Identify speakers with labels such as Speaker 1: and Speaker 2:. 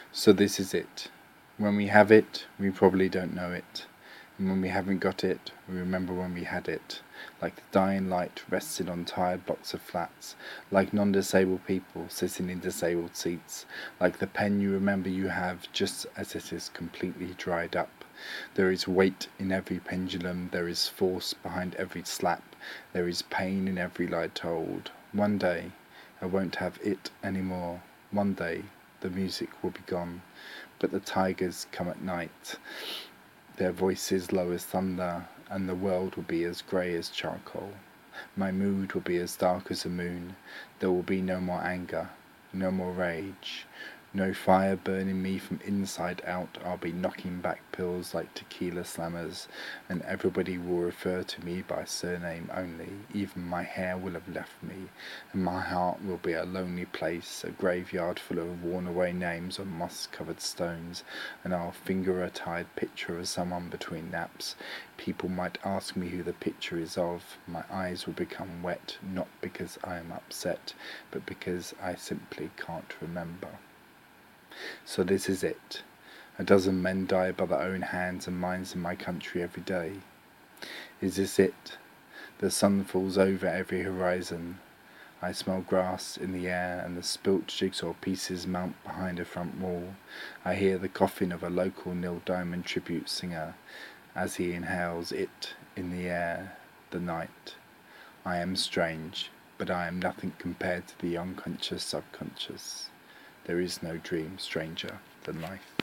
Speaker 1: So this is it. When we have it, we probably don't know it. And when we haven't got it, we remember when we had it. Like the dying light rested on tired blocks of flats. Like non-disabled people sitting in disabled seats. Like the pen you remember you have just as it is completely dried up. There is weight in every pendulum. There is force behind every slap. There is pain in every lie told. One day, I won't have it anymore. One day, the music will be gone, but the tigers come at night, their voices low as thunder, and the world will be as grey as charcoal. My mood will be as dark as the moon. There will be no more anger, no more rage, no fire burning me from inside out. I'll be knocking back pills like tequila slammers, and everybody will refer to me by surname only. Even my hair will have left me, and my heart will be a lonely place, a graveyard full of worn-away names on moss-covered stones, and I'll finger a tired picture of someone between naps. People might ask me who the picture is of. My eyes will become wet, not because I am upset, but because I simply can't remember. So this is it. A dozen men die by their own hands and minds in my country every day. Is this it? The sun falls over every horizon. I smell grass in the air, and the spilt jigsaw pieces mount behind a front wall. I hear the coughing of a local Neil Diamond tribute singer as he inhales it in the air, the night. I am strange, but I am nothing compared to the unconscious subconscious. There is no dream stranger than life.